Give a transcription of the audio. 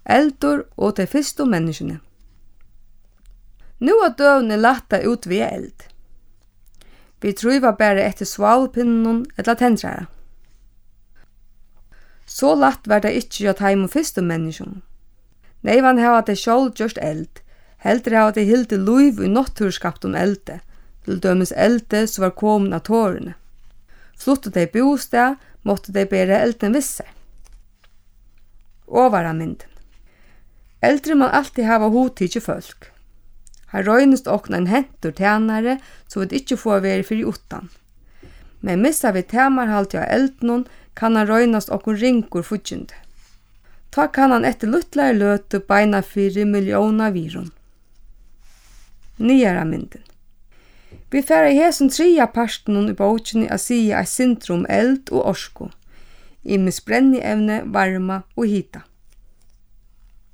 eldur og de fyrstu menneskene. Nú er døvene latta ut via eld. Vi truva bare etter svalpinnen eller tendrara. Så latt var det ikke å ta imot fyrstu menneskene. Neivan hava det sjálv gjørst eld, heldur hava det hildi luiv i naturskapt elde, til dømes elde som var komin av tårene. Fluttu de bostad, måtte de bære elden visse. Ovara mynden. Eldre man alltid hava hodtidje folk. Her røynest okna en hentur tænare, så vi ikke får være fyrir utan. Men missa vi tæmarhalti av elden, kan han røynast okkur ringur futjende. Ta kan han etter luttlære løtu beina 4 millioner virun. Nyara mynden. Vi færa i hesen 3 parten i bókini a sia eit syndrom eld og orsko, i misbrenni evne, varma og hita.